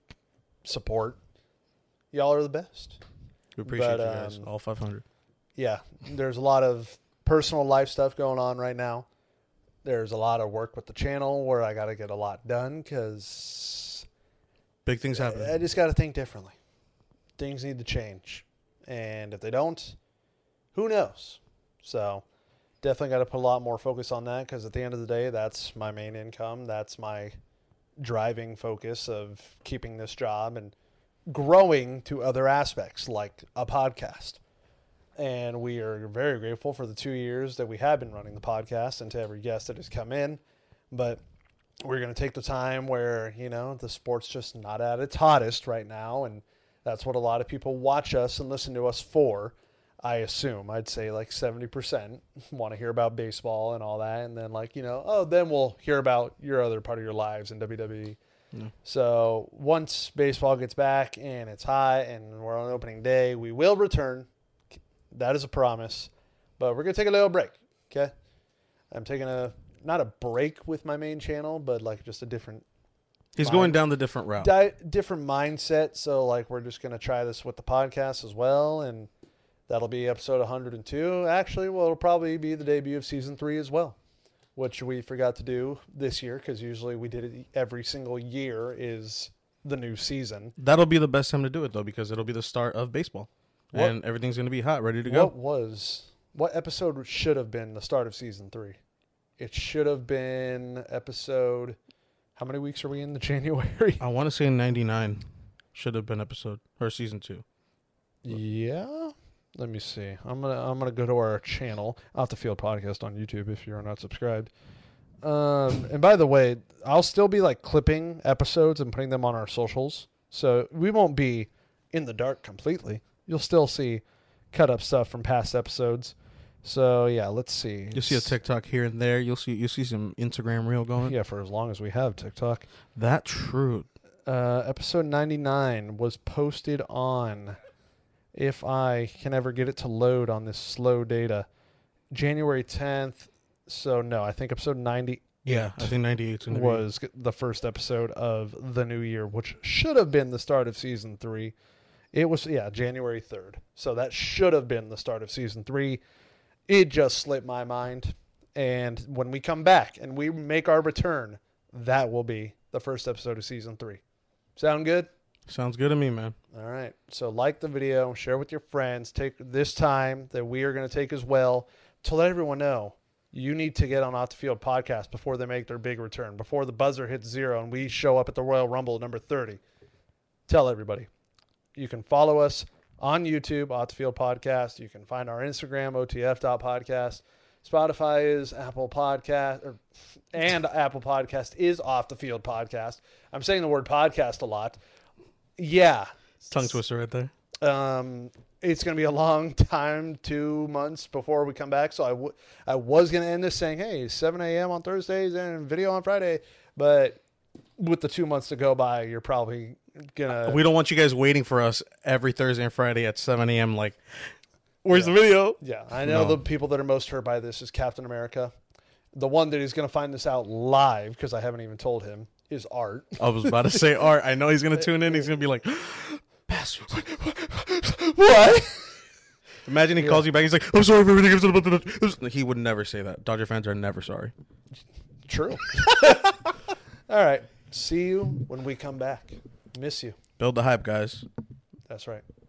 support. Y'all are the best. We appreciate you guys, all 500. Yeah, there's a lot of personal life stuff going on right now. There's a lot of work with the channel where I got to get a lot done because big things happen. I just got to think differently. Things need to change. And if they don't, who knows? So definitely got to put a lot more focus on that because at the end of the day, that's my main income. That's my driving focus of keeping this job and growing to other aspects like a podcast. And we are very grateful for the 2 years that we have been running the podcast and to every guest that has come in. But we're going to take the time where, the sport's just not at its hottest right now. And that's what a lot of people watch us and listen to us for. I assume I'd say like 70% want to hear about baseball and all that. And then then we'll hear about your other part of your lives in WWE. Yeah. So once baseball gets back and it's hot and we're on opening day, we will return. That is a promise. But we're going to take a little break. Okay. I'm taking not a break with my main channel, but like just a different. He's going down the different route. Different mindset. So we're just going to try this with the podcast as well. And that'll be episode 102. Actually, well, it'll probably be the debut of season 3 as well, which we forgot to do this year because usually we did it every single year is the new season. That'll be the best time to do it, though, because it'll be the start of baseball. And everything's going to be hot, ready to go. What episode should have been the start of season 3? It should have been episode, How many weeks are we in the January? I want to say 99 should have been episode or season 2. Yeah. Let me see. I'm gonna go to our channel, Off the Field Podcast on YouTube, if you're not subscribed. And by the way, I'll still be like clipping episodes and putting them on our socials, so we won't be in the dark completely. You'll still see cut up stuff from past episodes. So yeah, let's see. You'll see a TikTok here and there. You'll see some Instagram reel going. Yeah, for as long as we have TikTok. That's true. Episode 99 was posted on, if I can ever get it to load on this slow data, January 10th. So no, I think episode 98. Yeah, I think 98 was the first episode of the new year, which should have been the start of season 3. It was, January 3rd. So that should have been the start of season 3. It just slipped my mind. And when we come back and we make our return, that will be the first episode of season 3. Sound good? Sounds good to me, man. All right. So like the video, share with your friends. Take this time that we are going to take as well to let everyone know you need to get on Off the Field Podcast before they make their big return, before the buzzer hits 0 and we show up at the Royal Rumble number 30. Tell everybody. You can follow us on YouTube, Off the Field Podcast. You can find our Instagram, otf.podcast. Spotify is Apple Podcast, and Apple Podcast is Off the Field Podcast. I'm saying the word podcast a lot. Yeah. Tongue twister right there. It's going to be a long time, 2 months before we come back. So I was going to end this saying, hey, 7 a.m. on Thursdays and video on Friday. But with the 2 months to go by, you're probably going to... We don't want you guys waiting for us every Thursday and Friday at 7 a.m. like, where's the video? Yeah, I know the people that are most hurt by this is Captain America. The one that is going to find this out live, because I haven't even told him, is Art. I was about to say Art. I know he's going to tune in. He's going to be like, bastards. What? Imagine he calls you back. He's like, I'm sorry for everything. He would never say that. Dodger fans are never sorry. True. All right. See you when we come back. Miss you. Build the hype, guys. That's right.